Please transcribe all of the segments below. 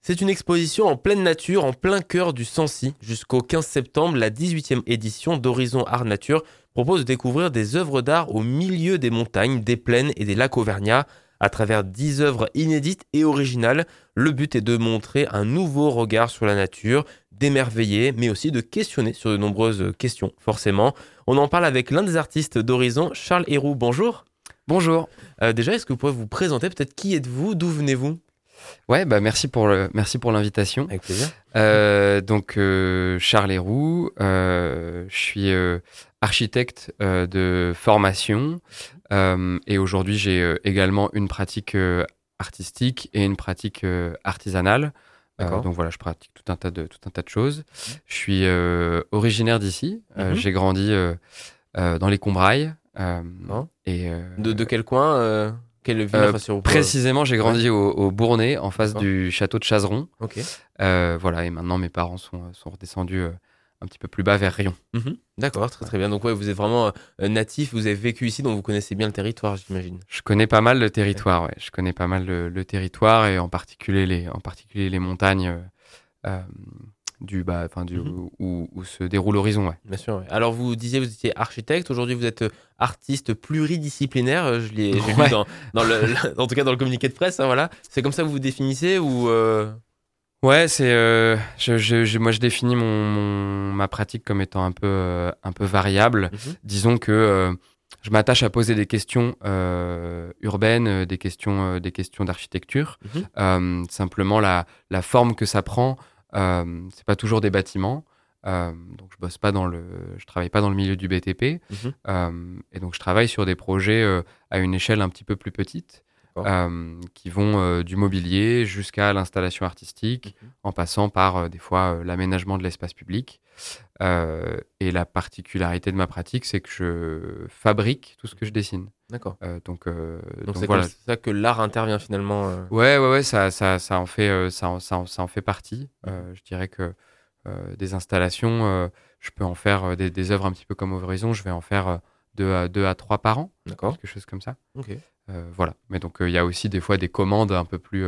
C'est une exposition en pleine nature, en plein cœur du Sancy. Jusqu'au 15 septembre, la 18e édition d'Horizon Art Nature propose de découvrir des œuvres d'art au milieu des montagnes, des plaines et des lacs auvergnats. À travers 10 œuvres inédites et originales, le but est de montrer un nouveau regard sur la nature, d'émerveiller, mais aussi de questionner sur de nombreuses questions, forcément. On en parle avec l'un des artistes d'Horizon, Charles Héroux. Bonjour. Bonjour. Déjà, est-ce que vous pouvez vous présenter peut-être qui êtes-vous, d'où venez-vous? Ouais, merci pour l'invitation. Avec plaisir. Charles Héroux, je suis architecte de formation et aujourd'hui j'ai également une pratique artistique et une pratique artisanale. D'accord. Donc voilà, je pratique tout un tas de choses. Je suis originaire d'ici. J'ai grandi dans les Combrailles. Non. Et De quel coin quelle ville enfin, si on peut- précisément, j'ai grandi au Bournais, en face D'accord. du château de Chazeron. Ok. Voilà, et maintenant mes parents sont redescendus un petit peu plus bas vers Rion. D'accord, très très bien. Donc ouais, vous êtes vraiment natif, vous avez vécu ici, donc vous connaissez bien le territoire, j'imagine. Je connais pas mal le territoire, ouais. Je connais pas mal le territoire et en particulier les montagnes où se déroule Horizon, ouais. Bien sûr. Ouais. Alors vous disiez vous étiez architecte, aujourd'hui vous êtes artiste pluridisciplinaire. J'ai Ouais. vu en tout cas dans le communiqué de presse. Hein, voilà. C'est comme ça que vous vous définissez ou Ouais, c'est moi je définis ma pratique comme étant un peu variable. Disons que je m'attache à poser des questions urbaines, des questions d'architecture. Simplement la forme que ça prend, c'est pas toujours des bâtiments. Donc je travaille pas dans le milieu du BTP. Et donc je travaille sur des projets à une échelle un petit peu plus petite. Qui vont du mobilier jusqu'à l'installation artistique, en passant par des fois l'aménagement de l'espace public. Et la particularité de ma pratique, c'est que je fabrique tout ce que je dessine. D'accord. Donc c'est voilà. comme ça que l'art intervient finalement. Ouais, ça en fait, ça en fait partie. Je dirais que des installations, je peux en faire des œuvres un petit peu comme Horizon, je vais en faire 2 à 3 par an. D'accord. Quelque chose comme ça. Ok. Voilà. Mais donc il y a aussi des fois des commandes un peu plus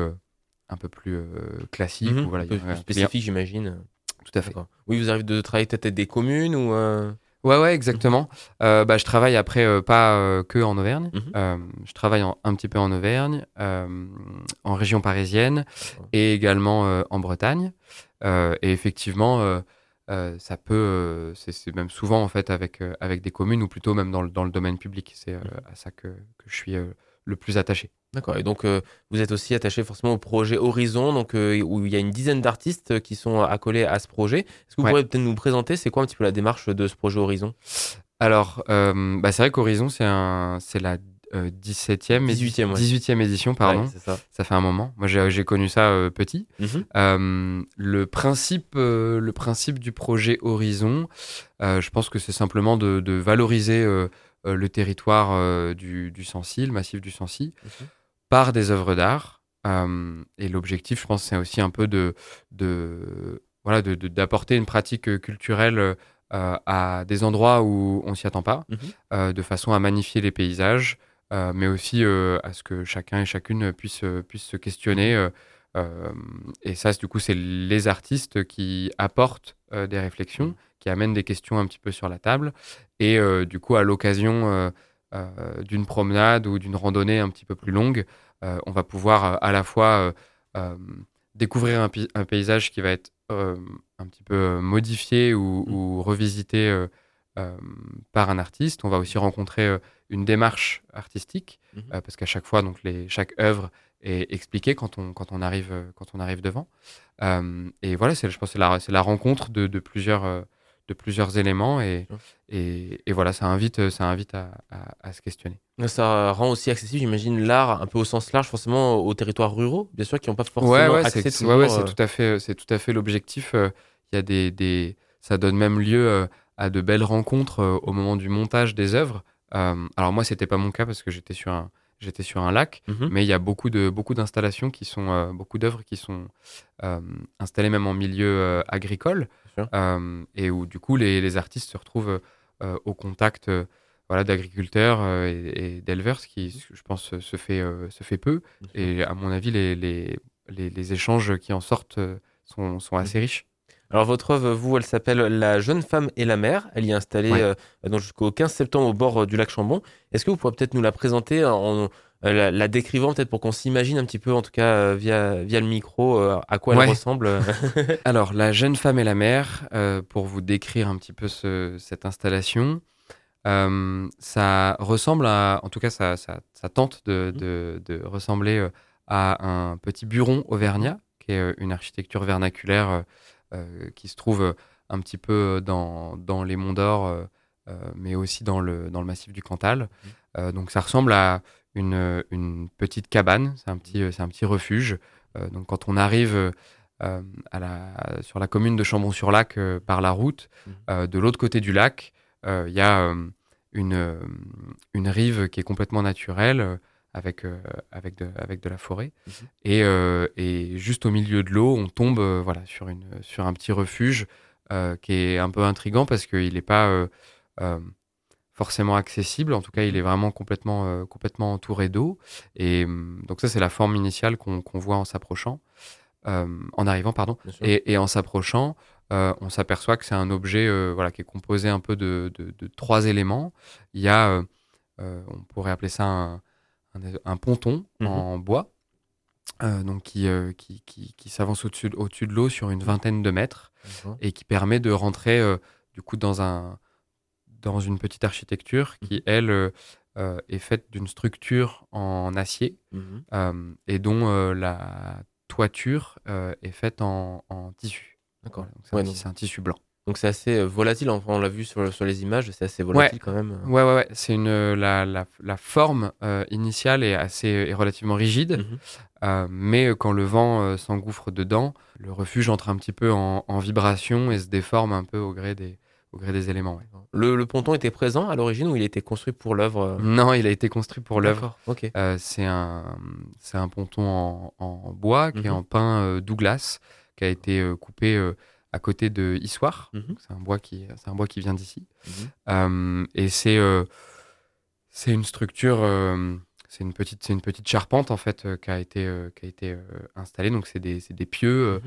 classiques. Où, voilà, Un peu plus spécifique, j'imagine. Tout à fait. D'accord. Oui, vous arrivez de travailler peut-être avec des communes ou. Ouais, exactement. Je travaille après pas que en Auvergne. Je travaille un petit peu en Auvergne, en région parisienne et également en Bretagne. Et effectivement, ça peut, c'est même souvent en fait avec des communes ou plutôt même dans le domaine public. C'est à ça que je suis le plus attaché. D'accord. Et donc, vous êtes aussi attaché forcément au projet Horizon, donc, où il y a une dizaine d'artistes qui sont accolés à ce projet. Est-ce que vous pourriez peut-être nous présenter, c'est quoi un petit peu la démarche de ce projet Horizon? Alors, c'est vrai qu'Horizon, c'est la 17e, 18e édition, pardon. Ouais, c'est ça. Ça fait un moment. Moi, j'ai connu ça petit. Le principe du projet Horizon, je pense que c'est simplement de valoriser le territoire du Sancy, le massif du Sancy, par des œuvres d'art. Et l'objectif, je pense, c'est aussi un peu d'apporter une pratique culturelle à des endroits où on s'y attend pas, de façon à magnifier les paysages, mais aussi à ce que chacun et chacune puisse se questionner. Et ça, du coup, c'est les artistes qui apportent des réflexions, qui amènent des questions un petit peu sur la table. Et du coup, à l'occasion d'une promenade ou d'une randonnée un petit peu plus longue, on va pouvoir à la fois découvrir un paysage qui va être un petit peu modifié ou revisité par un artiste. On va aussi rencontrer une démarche artistique parce qu'à chaque fois, donc chaque œuvre est expliquée quand on arrive devant. Et voilà, je pense que c'est la rencontre de plusieurs éléments et voilà, ça invite à se questionner. Ça rend aussi accessible, j'imagine, l'art un peu au sens large, forcément aux territoires ruraux, bien sûr, qui n'ont pas forcément accès toujours. C'est tout à fait l'objectif. Il y a ça donne même lieu à de belles rencontres au moment du montage des œuvres. Alors moi, c'était pas mon cas parce que j'étais sur un lac, mais il y a beaucoup d'installations beaucoup d'œuvres qui sont installées même en milieu agricole, et où du coup les artistes se retrouvent au contact d'agriculteurs et d'éleveurs, ce qui, je pense, se fait peu. Et à mon avis, les échanges qui en sortent sont assez riches. Alors votre œuvre, vous, elle s'appelle La jeune femme et la mer. Elle y est installée Ouais. donc jusqu'au 15 septembre au bord du lac Chambon. Est-ce que vous pourriez peut-être nous la présenter en la décrivant peut-être pour qu'on s'imagine un petit peu, en tout cas via le micro, à quoi elle Ouais. ressemble. Alors, La jeune femme et la mer, pour vous décrire un petit peu cette installation, ça ressemble en tout cas, ça tente de ressembler à un petit buron auvergnat, qui est une architecture vernaculaire qui se trouve un petit peu dans les Monts d'Or, mais aussi dans le massif du Cantal. Donc, ça ressemble à une petite cabane, c'est un petit refuge. Donc, quand on arrive sur la commune de Chambon-sur-Lac par la route, de l'autre côté du lac, il y a une rive qui est complètement naturelle, avec de la forêt. Et juste au milieu de l'eau, on tombe voilà, sur un petit refuge qui est un peu intriguant parce qu'il n'est pas forcément accessible. En tout cas, il est vraiment complètement entouré d'eau. Et donc ça, c'est la forme initiale qu'on voit en s'approchant. En arrivant, pardon. Bien sûr. Et en s'approchant, on s'aperçoit que c'est un objet voilà, qui est composé un peu de 3 éléments. Il y a, on pourrait appeler ça un ponton en bois, donc qui s'avance au-dessus de l'eau sur une vingtaine de mètres et qui permet de rentrer du coup dans une petite architecture qui, elle, est faite d'une structure en acier et dont la toiture est faite en tissu. D'accord. Voilà, donc c'est un tissu blanc. Donc c'est assez volatile, enfin, on l'a vu sur les images, c'est assez volatile quand même. Ouais. C'est la forme initiale est relativement rigide, mais quand le vent s'engouffre dedans, le refuge entre un petit peu en vibration et se déforme un peu au gré des éléments. Ouais. Le ponton était présent à l'origine ou il a été construit pour l'œuvre Non, il a été construit pour l'œuvre. D'accord, ok. C'est un ponton en bois qui est en pin Douglas, qui a été coupé à côté de Issoire. Donc c'est un bois qui vient d'ici. Et c'est une structure, c'est une petite charpente en fait qui a été installée. Donc c'est des pieux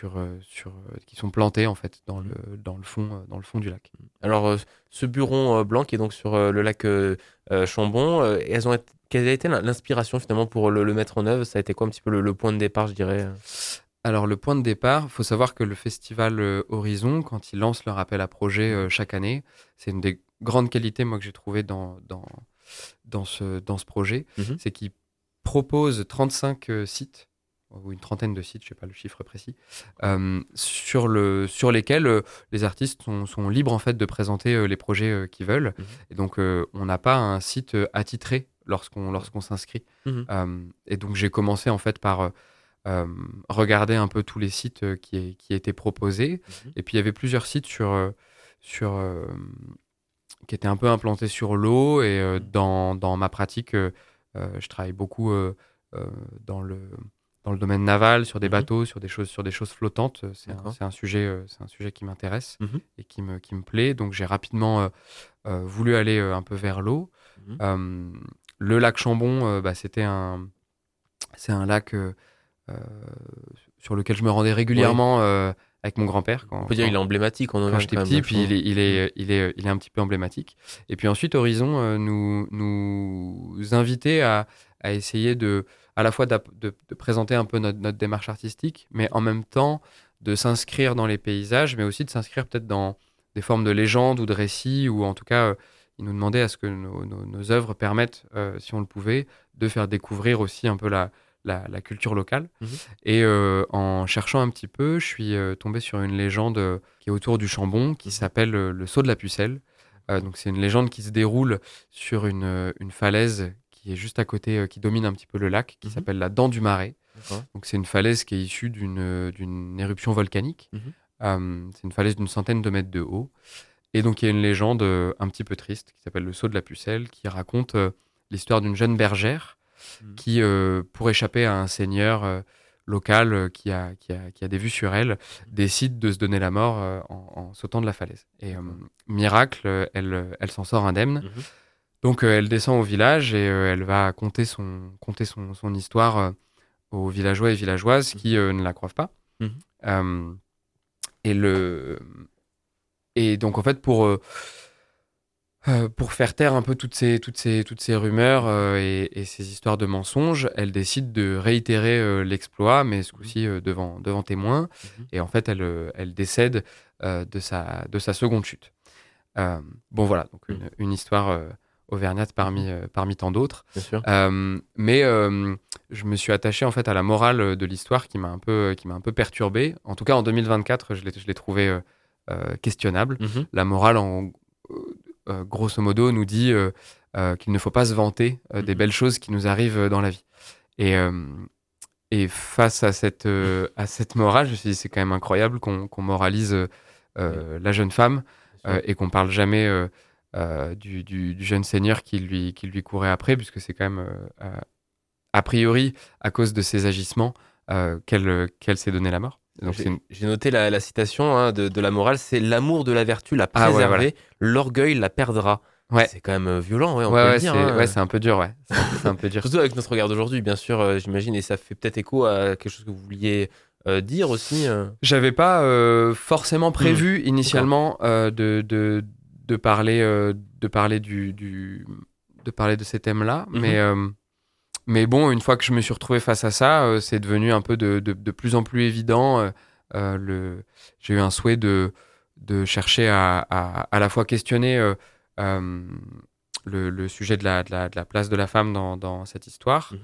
qui sont plantés en fait dans le fond du lac. Alors ce buron blanc qui est donc sur le lac Chambon, quelle a été l'inspiration finalement pour le mettre en œuvre? Ça a été quoi un petit peu le point de départ, je dirais? Alors, le point de départ, il faut savoir que le festival Horizon, quand ils lancent leur appel à projet chaque année, c'est une des grandes qualités, moi, que j'ai trouvé dans ce projet, c'est qu'ils proposent 35 sites, ou une trentaine de sites, je ne sais pas le chiffre précis, sur lesquels les artistes sont libres, en fait, de présenter les projets qu'ils veulent. Et donc, on n'a pas un site attitré lorsqu'on s'inscrit. Et donc, j'ai commencé, en fait, par regarder un peu tous les sites qui étaient proposés. Et puis il y avait plusieurs sites qui étaient un peu implantés sur l'eau. Et dans ma pratique, je travaille beaucoup dans le domaine naval, sur des bateaux, sur des choses flottantes. C'est un sujet qui m'intéresse et qui me plaît. Donc j'ai rapidement voulu aller un peu vers l'eau. Le lac Chambon, c'est un lac sur lequel je me rendais régulièrement avec mon grand-père. On peut dire qu'il est emblématique en Auvergne. Quand j'étais petit, puis il est un petit peu emblématique. Et puis ensuite, Horizon nous invitait à essayer à la fois de présenter un peu notre démarche artistique, mais en même temps de s'inscrire dans les paysages, mais aussi de s'inscrire peut-être dans des formes de légendes ou de récits, ou en tout cas, il nous demandait à ce que nos œuvres permettent, si on le pouvait, de faire découvrir aussi un peu la culture locale. Et en cherchant un petit peu, je suis tombé sur une légende qui est autour du Chambon, qui s'appelle le saut de la Pucelle. Donc c'est une légende qui se déroule sur une falaise qui est juste à côté, qui domine un petit peu le lac, qui s'appelle la Dent du Marais. Donc c'est une falaise qui est issue d'une éruption volcanique. C'est une falaise d'une centaine de mètres de haut. Et donc il y a une légende un petit peu triste qui s'appelle le saut de la Pucelle, qui raconte l'histoire d'une jeune bergère qui, pour échapper à un seigneur local qui a des vues sur elle, décide de se donner la mort en sautant de la falaise. Et miracle, elle s'en sort indemne. Donc elle descend au village et elle va conter son histoire aux villageois et villageoises qui ne la croient pas. Euh, et, et donc, en fait, pour faire taire un peu toutes ces rumeurs et ces histoires de mensonges, elle décide de réitérer l'exploit, mais ce coup-ci devant témoins. Et en fait, elle décède de sa seconde chute. Bon, voilà, donc une histoire auvergnate parmi tant d'autres. Bien sûr. Mais je me suis attaché en fait à la morale de l'histoire qui m'a un peu perturbé. En tout cas, en 2024, je l'ai trouvé questionnable. La morale, grosso modo, nous dit qu'il ne faut pas se vanter des belles choses qui nous arrivent dans la vie. Et face à cette morale, je me suis dit, c'est quand même incroyable qu'on moralise la jeune femme et qu'on parle jamais du jeune seigneur qui lui courait après, puisque c'est quand même, a priori, à cause de ses agissements, qu'elle s'est donné la mort. Donc j'ai noté la citation de la morale, c'est l'amour de la vertu la préserver, voilà. L'orgueil la perdra. Ouais. C'est quand même violent, on peut le dire. C'est un peu dur, ouais. C'est un peu dur. Surtout avec notre regard d'aujourd'hui, bien sûr, j'imagine, et ça fait peut-être écho à quelque chose que vous vouliez dire aussi. J'avais pas forcément prévu initialement de parler de ces thèmes-là, mais bon, une fois que je me suis retrouvé face à ça, c'est devenu un peu de plus en plus évident. J'ai eu un souhait de chercher à la fois questionner le sujet de la place de la femme dans cette histoire.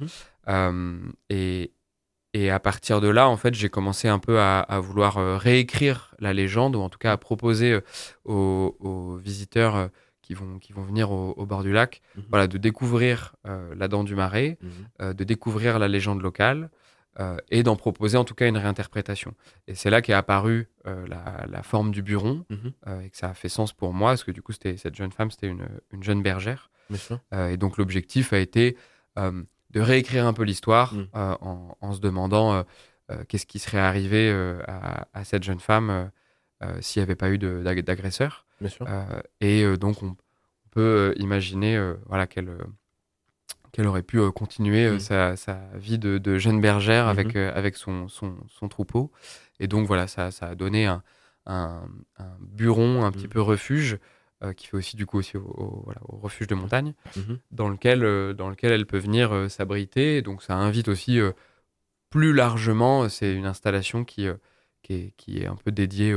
Et à partir de là, en fait, j'ai commencé un peu à vouloir réécrire la légende, ou en tout cas à proposer aux visiteurs qui vont venir au bord du lac, voilà, de découvrir la Dent du Marais, de découvrir la légende locale, et d'en proposer en tout cas une réinterprétation. Et c'est là qu'est apparue la forme du buron, et que ça a fait sens pour moi, parce que du coup, cette jeune femme, c'était une jeune bergère. Et donc l'objectif a été de réécrire un peu l'histoire en se demandant qu'est-ce qui serait arrivé à cette jeune femme s'il n'y avait pas eu d'agresseur. Et donc, on peut imaginer voilà, qu'elle aurait pu continuer sa vie de jeune bergère avec son troupeau. Et donc, voilà, ça a donné un buron, un petit peu refuge, qui fait aussi, du coup, aussi au refuge de montagne, dans lequel elle peut venir s'abriter. Et donc, ça invite aussi plus largement, c'est une installation qui est un peu dédiée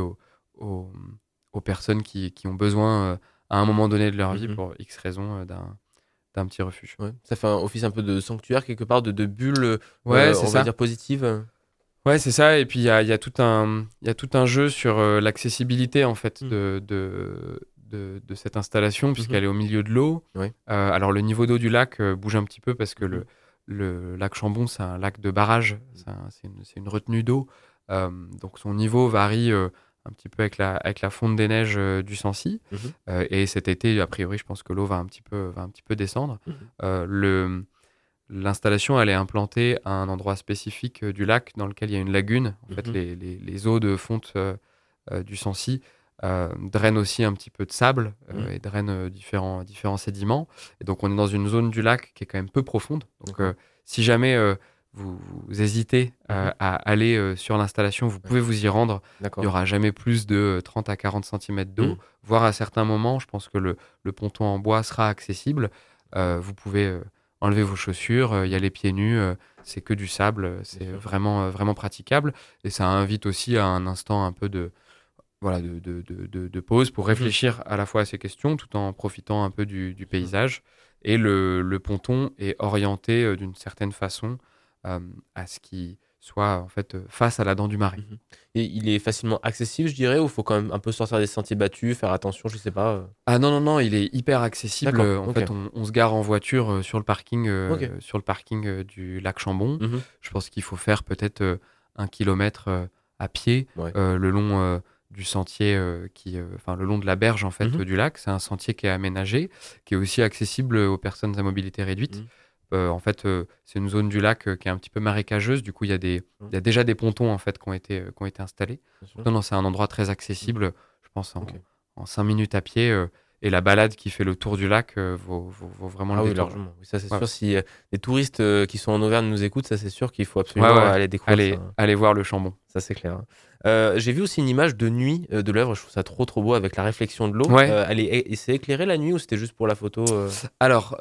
aux personnes qui ont besoin, à un moment donné de leur vie, pour X raisons, d'un petit refuge. Ouais. Ça fait un office un peu de sanctuaire, quelque part, de bulle, on va dire positive. Ouais, c'est ça. Et puis, il y a tout un jeu sur l'accessibilité, en fait, de cette installation, puisqu'elle est au milieu de l'eau. Alors, le niveau d'eau du lac bouge un petit peu parce que le lac Chambon, c'est un lac de barrage, c'est une retenue d'eau. Donc, son niveau varie un petit peu avec la fonte des neiges du Sancy. Et cet été, a priori, je pense que l'eau va un petit peu descendre. L'installation, elle est implantée à un endroit spécifique du lac dans lequel il y a une lagune. En fait, les eaux de fonte du Sancy drainent aussi un petit peu de sable et drainent différents sédiments. Et donc, on est dans une zone du lac qui est quand même peu profonde. Donc, si jamais vous hésitez à aller sur l'installation, vous pouvez vous y rendre. Il n'y aura jamais plus de 30 à 40 cm d'eau, voire à certains moments, je pense que le ponton en bois sera accessible. Vous pouvez enlever vos chaussures, y aller pieds nus, c'est que du sable, c'est vraiment, vraiment praticable. Et ça invite aussi à un instant un peu de pause pour réfléchir à la fois à ces questions, tout en profitant un peu du paysage. Et le ponton est orienté d'une certaine façon à ce qui soit en fait face à la Dent du Marais. Et il est facilement accessible, je dirais, ou il faut quand même un peu sortir des sentiers battus, faire attention, je sais pas. Ah non, il est hyper accessible. En fait, on se gare en voiture sur le parking, du lac Chambon. Je pense qu'il faut faire peut-être 1 kilomètre à pied le long du sentier le long de la berge en fait du lac. C'est un sentier qui est aménagé, qui est aussi accessible aux personnes à mobilité réduite. En fait, c'est une zone du lac qui est un petit peu marécageuse. Du coup, il y a déjà des pontons en fait qui ont été installés. Non, c'est un endroit très accessible. Je pense en 5 minutes à pied. et la balade qui fait le tour du lac vaut vraiment le Oui, détour. largement. Oui, ça, c'est Ouais. sûr. Si les touristes qui sont en Auvergne nous écoutent, ça, c'est sûr qu'il faut Ouais, absolument ouais. aller découvrir ça. Allez voir le Chambon. Ça, c'est clair. J'ai vu aussi une image de nuit de l'œuvre. Je trouve ça trop, trop beau avec la réflexion de l'eau. Ouais. Et c'est éclairé la nuit ou c'était juste pour la photo Alors,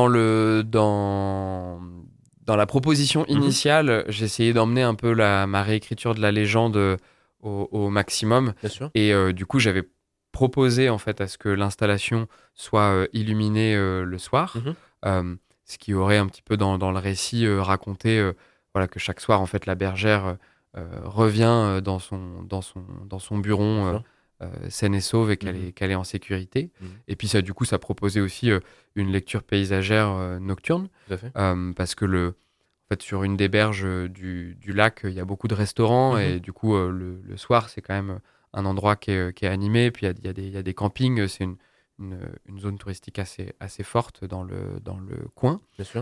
dans la proposition initiale, j'ai essayé d'emmener un peu ma réécriture de la légende au maximum. Bien sûr. Et du coup, j'avais proposé en fait à ce que l'installation soit illuminée le soir, ce qui aurait un petit peu dans le récit raconté voilà, que chaque soir, en fait, la bergère revient dans son buron saine et sauve et qu'elle est en sécurité. Et puis du coup, ça proposait aussi une lecture paysagère nocturne. Tout à fait. Parce que en fait, sur une des berges du lac, il y a beaucoup de restaurants et du coup, le soir, c'est quand même un endroit qui est animé. Puis il y a des campings. C'est une zone touristique assez forte dans le coin. Bien sûr.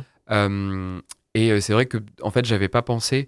Et c'est vrai que en fait, j'avais pas pensé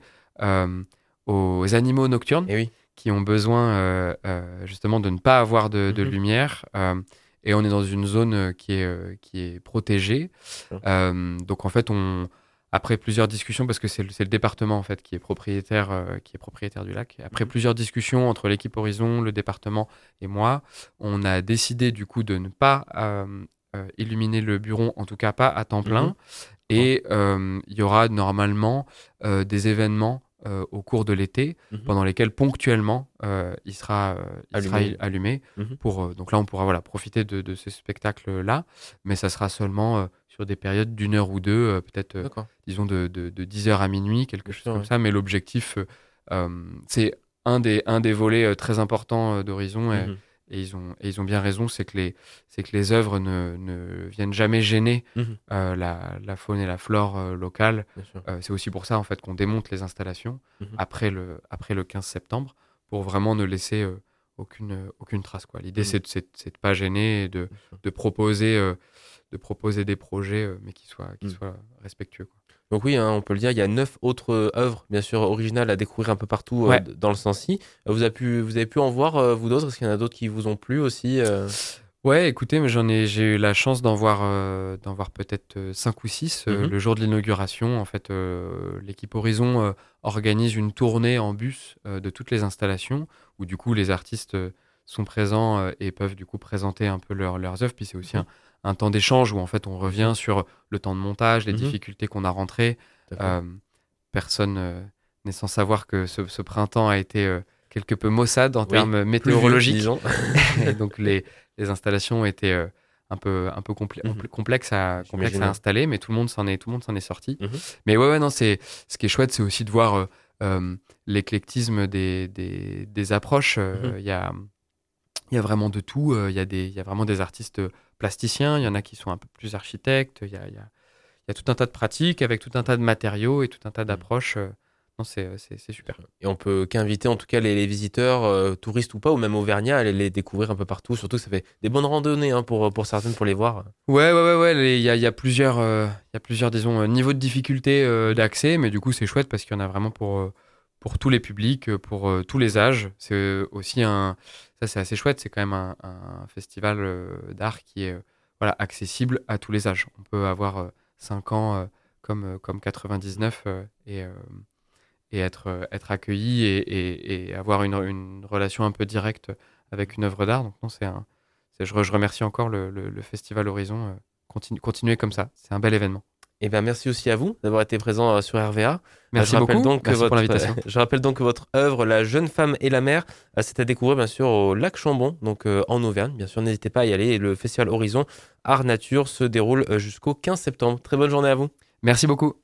aux animaux nocturnes Et oui. qui ont besoin justement de ne pas avoir de lumière. Et on est dans une zone qui est protégée. Donc en fait, après plusieurs discussions, parce que c'est le département en fait qui est propriétaire du lac. Après plusieurs discussions entre l'équipe Horizon, le département et moi, on a décidé du coup de ne pas illuminer le buron, en tout cas pas à temps plein. Et il y aura normalement des événements au cours de l'été, pendant lesquels ponctuellement il sera allumé. Donc là, on pourra profiter de ce spectacle-là, mais ça sera seulement sur des périodes d'1 heure ou deux, peut-être, disons, de 10h à minuit, quelque chose comme ça. Mais l'objectif, c'est un des volets très importants d'Horizon. Et ils ont bien raison, c'est que les œuvres ne viennent jamais gêner la faune et la flore locale. C'est aussi pour ça en fait qu'on démonte les installations après le 15 septembre pour vraiment ne laisser aucune trace, quoi. L'idée c'est de pas gêner et de proposer des projets mais qui soient respectueux, quoi. Donc oui, on peut le dire, il y a 9 autres œuvres, bien sûr, originales à découvrir un peu partout dans le Sancy. Vous avez pu en voir, vous d'autres? Est-ce qu'il y en a d'autres qui vous ont plu aussi Ouais, écoutez, mais j'ai eu la chance d'en voir peut-être 5 ou 6 le jour de l'inauguration. En fait, l'équipe Horizon organise une tournée en bus de toutes les installations, où du coup les artistes sont présents et peuvent du coup présenter un peu leurs œuvres. Puis c'est aussi un temps d'échange où en fait on revient sur le temps de montage, les difficultés qu'on a rentrées. Personne n'est sans savoir que ce printemps a été quelque peu maussade en termes météorologiques. Et donc les installations étaient un peu complexes à installer, mais tout le monde s'en est sorti. Mais ouais, non, ce qui est chouette, c'est aussi de voir l'éclectisme des approches. Il y a vraiment de tout. Il y a vraiment des artistes plasticiens, il y en a qui sont un peu plus architectes. Il y a tout un tas de pratiques avec tout un tas de matériaux et tout un tas d'approches. Non, c'est super. Et on peut qu'inviter en tout cas les visiteurs, touristes ou pas, ou même auvergnats, à aller les découvrir un peu partout. Surtout que ça fait des bonnes randonnées pour certaines pour les voir. Ouais. Il y a plusieurs, disons, niveaux de difficulté d'accès, mais du coup c'est chouette parce qu'il y en a vraiment pour tous les publics, pour tous les âges. C'est aussi ça c'est assez chouette. C'est quand même un festival d'art qui est accessible à tous les âges. On peut avoir 5 ans comme 99 et être accueilli et avoir une relation un peu directe avec une œuvre d'art. Donc non, je remercie encore le Festival Horizon. Continuez comme ça, c'est un bel événement. Et bien, merci aussi à vous d'avoir été présent sur RVA. Merci beaucoup. Merci pour l'invitation. Je rappelle donc que votre œuvre, La jeune femme et la mer, c'est à découvrir bien sûr au lac Chambon, donc en Auvergne. Bien sûr, n'hésitez pas à y aller. Et le Festival Horizon Art Nature se déroule jusqu'au 15 septembre. Très bonne journée à vous. Merci beaucoup.